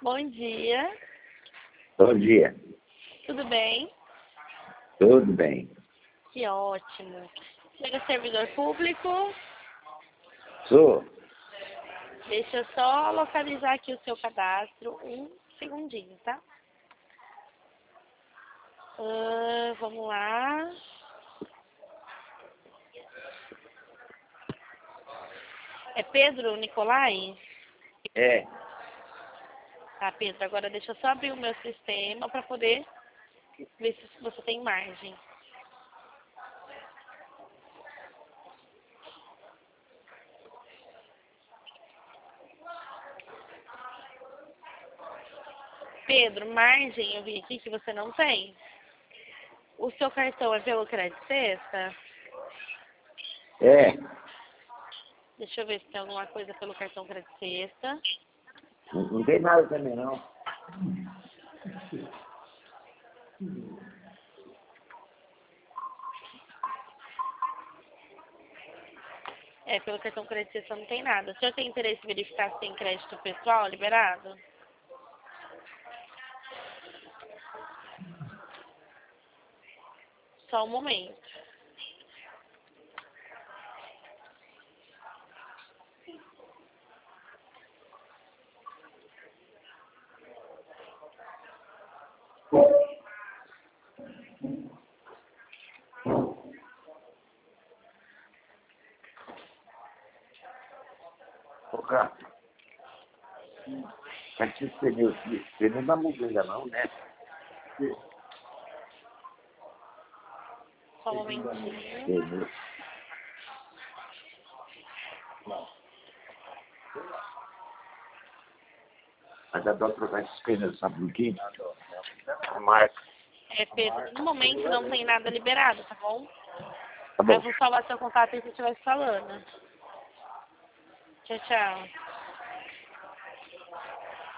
Bom dia. Bom dia. Tudo bem? Tudo bem. Que ótimo. Chega servidor público. Sou. Deixa eu só localizar aqui o seu cadastro. Um segundinho, tá? Vamos lá. É Pedro Nicolai? É. Tá, Pedro. Agora deixa eu só abrir o meu sistema para poder ver se você tem margem. Pedro, margem, eu vi aqui que você não tem. O seu cartão é pelo Crédito Sexta? É. Deixa eu ver se tem alguma coisa pelo cartão Crédito Sexta. Não tem nada também, não. É, pelo cartão Crédito Sexta não tem nada. O senhor tem interesse em verificar se tem crédito pessoal liberado? Só um momento. Ô, cara. Aqui você não dá mudança ainda não, né? Só um momentinho. Pneu. Mas dá pra trocar esses pneus, sabe por quê? A marca. É, Pedro, no momento não tem nada liberado, tá bom? Tá bom. Eu vou salvar seu contato aí se eu estiver falando. Tchau, tchau.